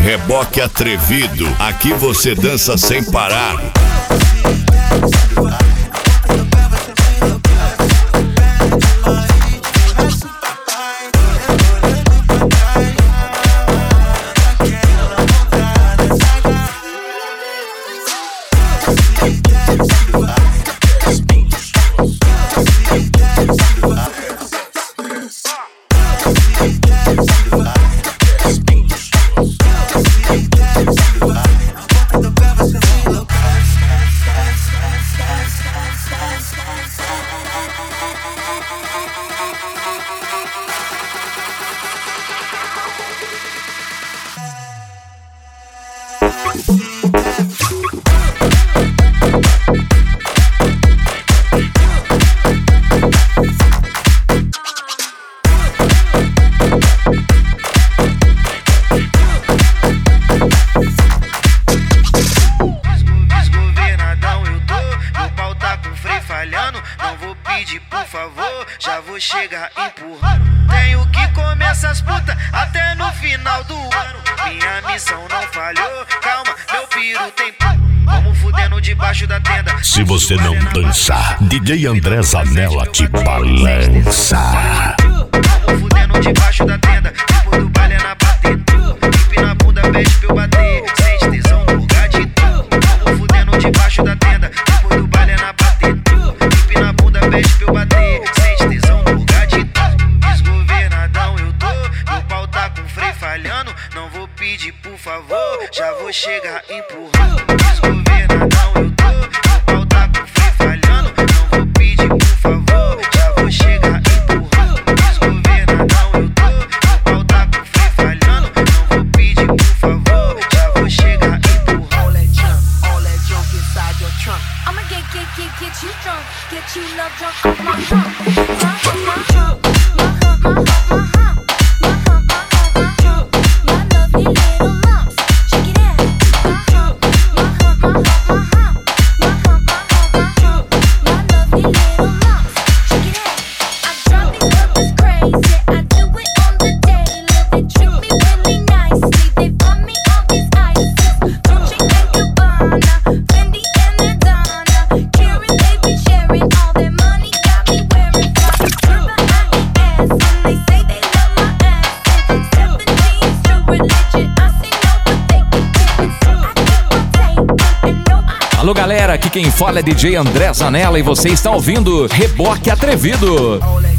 Reboque Atrevido, aqui você dança sem parar. Não vou pedir por favor, já vou chegar empurrando. Tenho que comer essas putas até no final do ano. Minha missão não falhou, calma, meu piru tem vamos fudendo debaixo da tenda. Se você não dançar, DJ André Zanella te balança. Vamos fudendo debaixo da tenda, depois do baile é na batida. Hip na bunda, pede pra eu bater, sente tesão no lugar de tu. Vamos fudendo debaixo da tenda, depois do baile é na batida. Hip na bunda, pede pra eu bater, sente tesão no lugar de tu. Desgovernadão eu tô, meu pau tá com freio falhando. Não vou pedir por favor, já vou chegar empurrando. Desgovernadão eu tô, meu pau tá com freio falhando. Não vou pedir por favor, já vou chegar empurrando. Desgovernadão eu tô, meu pau tá com freio falhando. Não vou pedir por favor, já vou chegar empurrando. All that junk inside your trunk. I'ma get you drunk, get you love drunk off my hump. Alô galera, aqui quem fala é DJ André Zanella e você está ouvindo Reboque Atrevido.